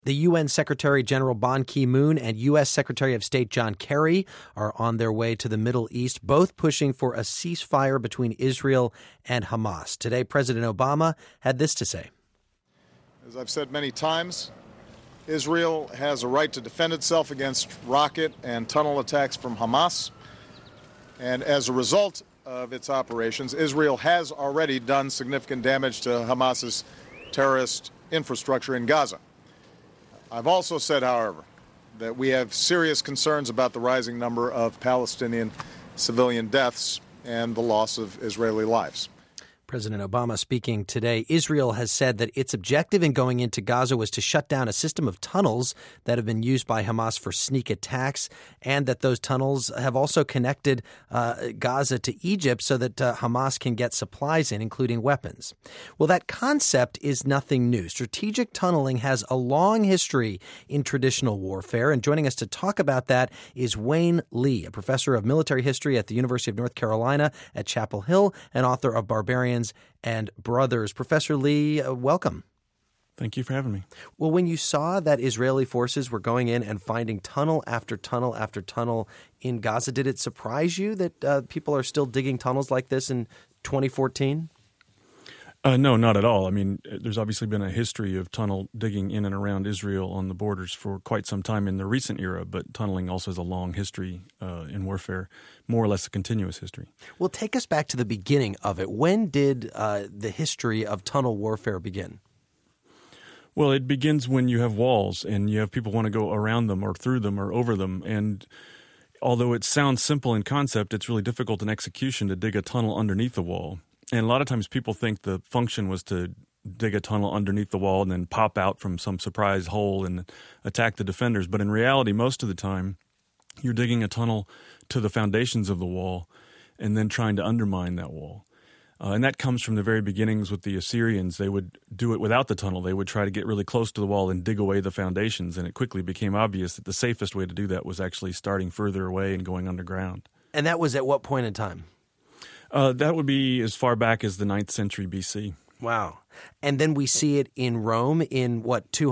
The UN Secretary General Ban Ki-moon and U.S. Secretary of State John Kerry are on their way to the Middle East, both pushing for a ceasefire between Israel and Hamas. Today, President Obama had this to say. As I've said many times, Israel has a right to defend itself against rocket and tunnel attacks from Hamas. And as a result of its operations, Israel has already done significant damage to Hamas's terrorist infrastructure in Gaza. I've also said, however, that we have serious concerns about the rising number of Palestinian civilian deaths and the loss of Israeli lives. President Obama speaking today. Israel has said that its objective in going into Gaza was to shut down a system of tunnels that have been used by Hamas for sneak attacks, and that those tunnels have also connected Gaza to Egypt so that Hamas can get supplies in, including weapons. Well, that concept is nothing new. Strategic tunneling has a long history in traditional warfare, and joining us to talk about that is Wayne Lee, a professor of military history at the University of North Carolina at Chapel Hill and author of Barbarians and Brothers. Professor Lee, welcome. Thank you for having me. Well, when you saw that Israeli forces were going in and finding tunnel after tunnel after tunnel in Gaza, did it surprise you that people are still digging tunnels like this in 2014? No, not at all. I mean, there's obviously been a history of tunnel digging in and around Israel on the borders for quite some time in the recent era, but tunneling also has a long history in warfare, more or less a continuous history. Well, take us back to the beginning of it. When did the history of tunnel warfare begin? Well, it begins when you have walls and you have people want to go around them or through them or over them. And although it sounds simple in concept, it's really difficult in execution to dig a tunnel underneath the wall. And a lot of times people think the function was to dig a tunnel underneath the wall and then pop out from some surprise hole and attack the defenders. But in reality, most of the time, you're digging a tunnel to the foundations of the wall and then trying to undermine that wall. And that comes from the very beginnings with the Assyrians. They would do it without the tunnel. They would try to get really close to the wall and dig away the foundations. And it quickly became obvious that the safest way to do that was actually starting further away and going underground. And that was at what point in time? That would be as far back as the 9th century BC. Wow. And then we see it in Rome in,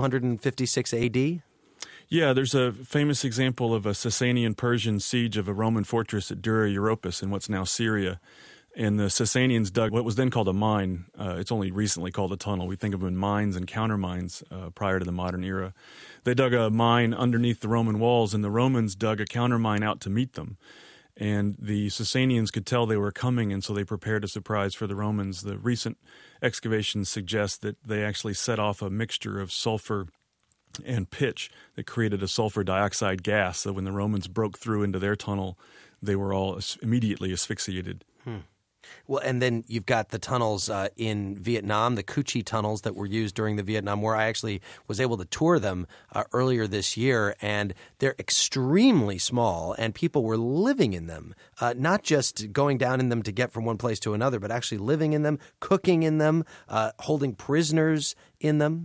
256 A.D.? Yeah, there's a famous example of a Sasanian Persian siege of a Roman fortress at Dura Europos in what's now Syria. And the Sasanians dug what was then called a mine. It's only recently called a tunnel. We think of them in mines and countermines prior to the modern era. They dug a mine underneath the Roman walls, and the Romans dug a countermine out to meet them. And the Sasanians could tell they were coming, and so they prepared a surprise for the Romans. The recent excavations suggest that they actually set off a mixture of sulfur and pitch that created a sulfur dioxide gas. So when the Romans broke through into their tunnel, they were all immediately asphyxiated. Well, and then you've got the tunnels in Vietnam, the Cu Chi tunnels that were used during the Vietnam War. I actually was able to tour them earlier this year, and they're extremely small, and people were living in them, not just going down in them to get from one place to another, but actually living in them, cooking in them, holding prisoners in them.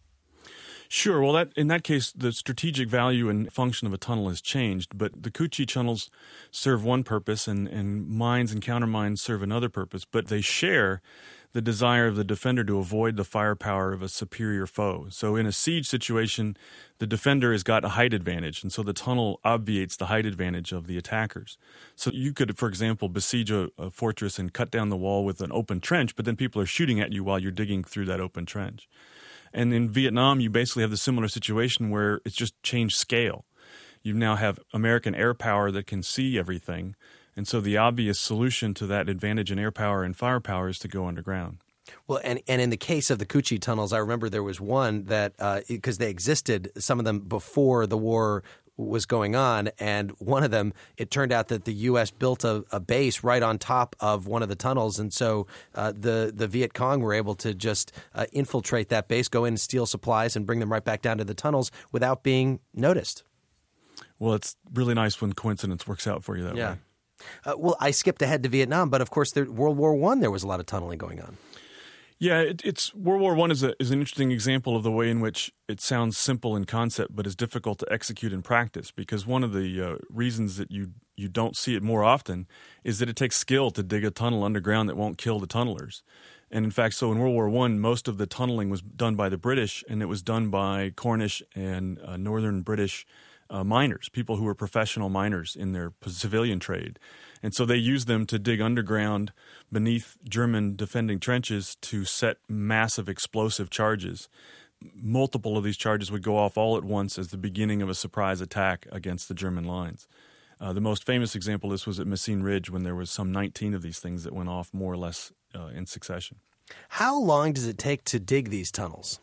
Sure. Well, in that case, the strategic value and function of a tunnel has changed, but the Cu Chi tunnels serve one purpose and mines and countermines serve another purpose, but they share the desire of the defender to avoid the firepower of a superior foe. So in a siege situation, the defender has got a height advantage, and so the tunnel obviates the height advantage of the attackers. So you could, for example, besiege a fortress and cut down the wall with an open trench, but then people are shooting at you while you're digging through that open trench. And in Vietnam, you basically have the similar situation where it's just changed scale. You now have American air power that can see everything. And so the obvious solution to that advantage in air power and firepower is to go underground. Well, and in the case of the Cu Chi tunnels, I remember there was one that, because they existed, some of them before the war was going on, and one of them, it turned out that the U.S. built a base right on top of one of the tunnels, and so the Viet Cong were able to just infiltrate that base, go in and steal supplies and bring them right back down to the tunnels without being noticed. Well, it's really nice when coincidence works out for you that way. Well, I skipped ahead to Vietnam, but of course, World War I, there was a lot of tunneling going on. Yeah, it's World War I is an interesting example of the way in which it sounds simple in concept but is difficult to execute in practice, because one of the reasons that you don't see it more often is that it takes skill to dig a tunnel underground that won't kill the tunnelers. And in fact, so in World War I, most of the tunneling was done by the British, and it was done by Cornish and northern British miners, people who were professional miners in their civilian trade. And so they used them to dig underground beneath German defending trenches to set massive explosive charges. Multiple of these charges would go off all at once as the beginning of a surprise attack against the German lines. The most famous example of this was at Messines Ridge when there was some 19 of these things that went off more or less in succession. How long does it take to dig these tunnels?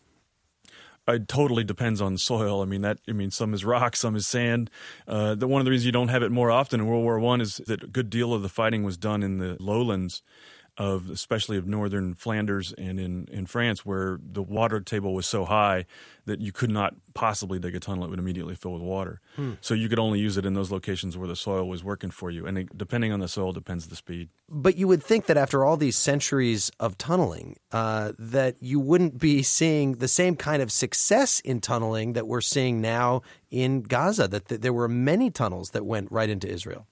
It totally depends on soil. Some is rock, some is sand. One of the reasons you don't have it more often in World War I is that a good deal of the fighting was done in the lowlands especially of northern Flanders and in France, where the water table was so high that you could not possibly dig a tunnel. It would immediately fill with water. So you could only use it in those locations where the soil was working for you. And depending on the soil, depends the speed. But you would think that after all these centuries of tunneling, that you wouldn't be seeing the same kind of success in tunneling that we're seeing now in Gaza, that there were many tunnels that went right into Israel.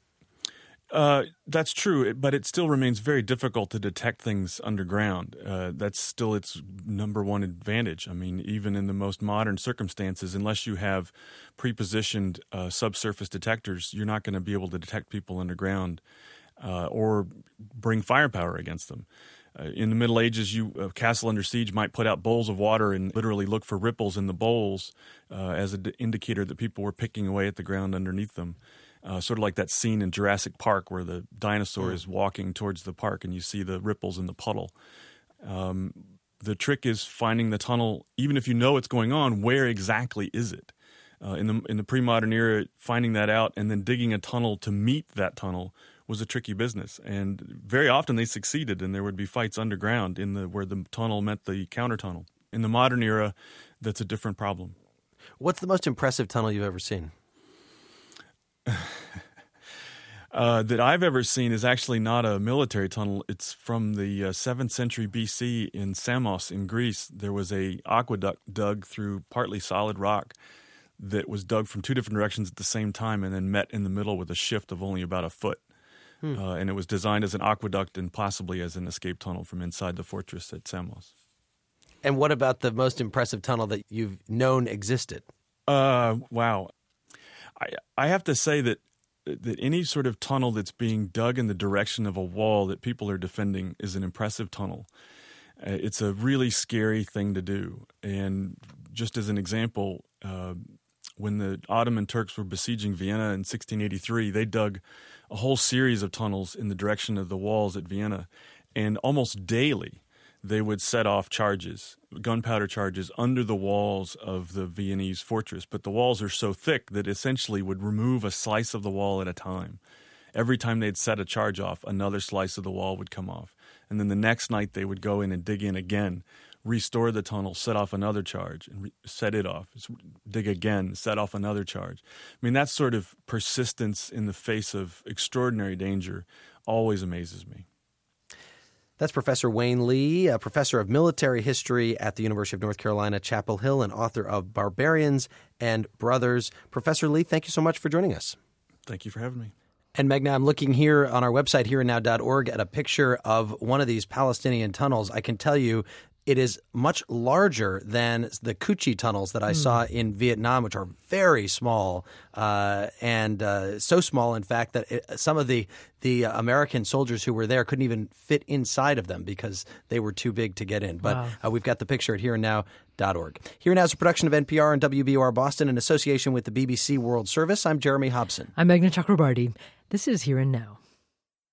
That's true, but it still remains very difficult to detect things underground. That's still its number one advantage. I mean, even in the most modern circumstances, unless you have pre-positioned subsurface detectors, you're not going to be able to detect people underground or bring firepower against them. In the Middle Ages, a castle under siege might put out bowls of water and literally look for ripples in the bowls as an indicator that people were picking away at the ground underneath them. Sort of like that scene in Jurassic Park where the dinosaur is walking towards the park and you see the ripples in the puddle. The trick is finding the tunnel, even if you know what's going on, where exactly is it? In the pre-modern era, finding that out and then digging a tunnel to meet that tunnel was a tricky business. And very often they succeeded, and there would be fights underground where the tunnel met the counter tunnel. In the modern era, that's a different problem. What's the most impressive tunnel you've ever seen? That I've ever seen is actually not a military tunnel. It's from the 7th century BC in Samos in Greece. There was a aqueduct dug through partly solid rock that was dug from two different directions at the same time and then met in the middle with a shift of only about a foot. And it was designed as an aqueduct and possibly as an escape tunnel from inside the fortress at Samos. And what about the most impressive tunnel that you've known existed? Wow. I have to say that any sort of tunnel that's being dug in the direction of a wall that people are defending is an impressive tunnel. It's a really scary thing to do. And just as an example, when the Ottoman Turks were besieging Vienna in 1683, they dug a whole series of tunnels in the direction of the walls at Vienna. And almost daily, they would set off charges, gunpowder charges, under the walls of the Viennese fortress. But the walls are so thick that essentially would remove a slice of the wall at a time. Every time they'd set a charge off, another slice of the wall would come off. And then the next night they would go in and dig in again, restore the tunnel, set off another charge, and set it off, dig again, set off another charge. I mean, that sort of persistence in the face of extraordinary danger always amazes me. That's Professor Wayne Lee, a professor of military history at the University of North Carolina, Chapel Hill, and author of Barbarians and Brothers. Professor Lee, thank you so much for joining us. Thank you for having me. And Meghna, I'm looking here on our website, hereandnow.org, at a picture of one of these Palestinian tunnels. I can tell you it is much larger than the Cu Chi tunnels that I saw in Vietnam, which are very small, and so small, in fact, that some of the American soldiers who were there couldn't even fit inside of them because they were too big to get in. But we've got the picture at hereandnow.org. Here and Now is a production of NPR and WBOR Boston in association with the BBC World Service. I'm Jeremy Hobson. I'm Meghna Chakrabarti. This is Here and Now.